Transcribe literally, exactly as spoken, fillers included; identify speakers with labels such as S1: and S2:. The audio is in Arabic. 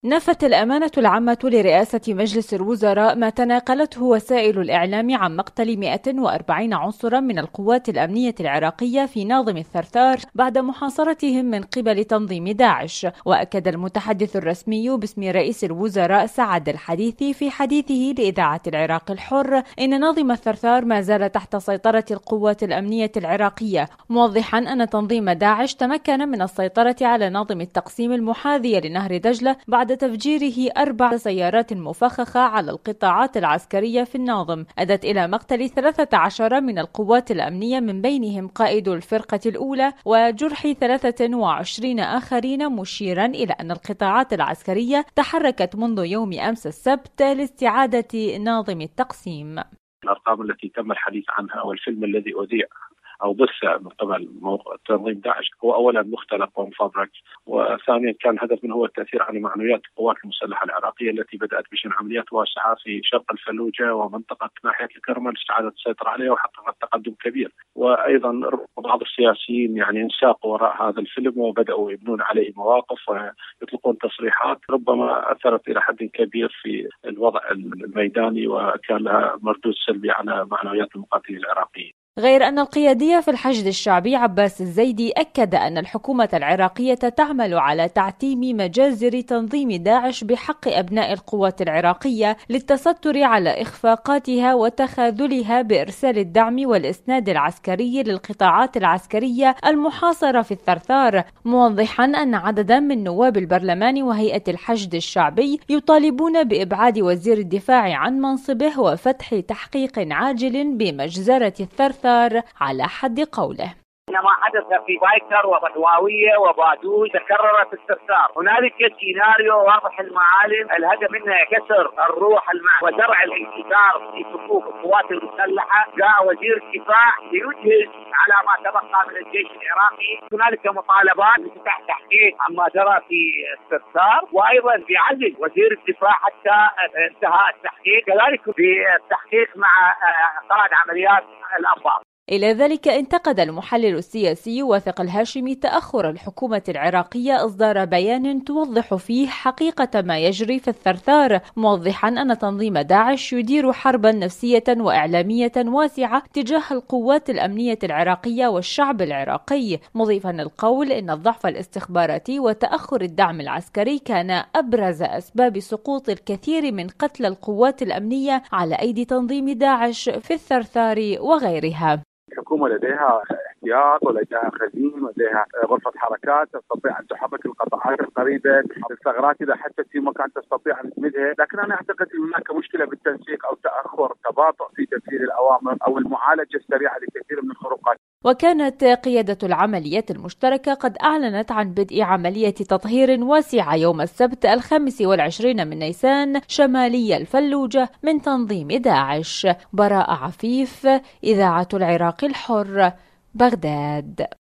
S1: نفت الأمانة العامة لرئاسة مجلس الوزراء ما تناقلته وسائل الإعلام عن مقتل مئة وأربعين عنصرا من القوات الأمنية العراقية في ناظم الثرثار بعد محاصرتهم من قبل تنظيم داعش. وأكد المتحدث الرسمي باسم رئيس الوزراء سعد الحديثي في حديثه لإذاعة العراق الحر إن ناظم الثرثار ما زال تحت سيطرة القوات الأمنية العراقية، موضحا أن تنظيم داعش تمكن من السيطرة على ناظم التقسيم المحاذية لنهر دجلة بعد تفجيره أربع سيارات مفخخة على القطاعات العسكرية في الناظم، أدت إلى مقتل ثلاثة عشر من القوات الأمنية من بينهم قائد الفرقة الأولى وجرح ثلاثة وعشرين آخرين، مشيرا إلى أن القطاعات العسكرية تحركت منذ يوم أمس السبت لاستعادة ناظم التقسيم.
S2: الأرقام التي تم الحديث عنها أو الفيلم الذي أذيع أو بث من قبل تنظيم داعش هو أولا مختلق ومفبرك، وثانيا كان هدف منه هو التأثير على معنويات القوات المسلحة العراقية التي بدأت بشن عمليات واسعة في شرق الفلوجة ومنطقة ناحية الكرمل لاستعادة السيطرة عليها وحققت تقدم كبير. وأيضا بعض السياسيين يعني انساقوا وراء هذا الفيلم وبدأوا يبنون عليه مواقف ويطلقون تصريحات ربما أثرت إلى حد كبير في الوضع الميداني وكان لها مردود سلبي على معنويات المقاتلين العراقيين.
S1: غير أن القيادي في الحشد الشعبي عباس الزيدي أكد أن الحكومة العراقية تعمل على تعتيم مجازر تنظيم داعش بحق أبناء القوات العراقية للتستر على إخفاقاتها وتخاذلها بإرسال الدعم والإسناد العسكري للقطاعات العسكرية المحاصرة في الثرثار، موضحا أن عددا من نواب البرلمان وهيئة الحشد الشعبي يطالبون بإبعاد وزير الدفاع عن منصبه وفتح تحقيق عاجل بمجزرة الثرثار على حد قوله.
S3: ما حدث في بايكر وبدواوية وبادوش تكرر في الثرثار. هنالك سيناريو واضح المعالم، الهدف منها كسر الروح المعنوية وزرع الانكسار في صفوف القوات المسلحة. جاء وزير الدفاع ليجهز على ما تبقى من الجيش العراقي. هنالك مطالبات بفتح تحقيق عما جرى في الثرثار، وايضا بعزل وزير الدفاع حتى انتهى التحقيق، كذلك في التحقيق مع قائد عمليات الأنبار.
S1: إلى ذلك انتقد المحلل السياسي واثق الهاشمي تأخر الحكومة العراقية إصدار بيان توضح فيه حقيقة ما يجري في الثرثار، موضحا أن تنظيم داعش يدير حربا نفسية وإعلامية واسعة تجاه القوات الأمنية العراقية والشعب العراقي، مضيفا القول إن الضعف الاستخباراتي وتأخر الدعم العسكري كان أبرز أسباب سقوط الكثير من قتلى القوات الأمنية على أيدي تنظيم داعش في الثرثار وغيرها.
S4: الحكومة لديها احتياط ولديها خزين ولديها غرفة حركات تستطيع أن تحرك القطاعات القريبة، الثغرات إذا حست في مكان تستطيع أن تمدها، لكن أنا أعتقد أن هناك مشكلة بالتنسيق أو تأخر تباطؤ في تنفيذ الأوامر أو المعالجة السريعة لكثير من الخروقات.
S1: وكانت قيادة العمليات المشتركة قد أعلنت عن بدء عملية تطهير واسعة يوم السبت الخامس والعشرين من نيسان شمالي الفلوجة من تنظيم داعش. براء عفيف، إذاعة العراق الحر، بغداد.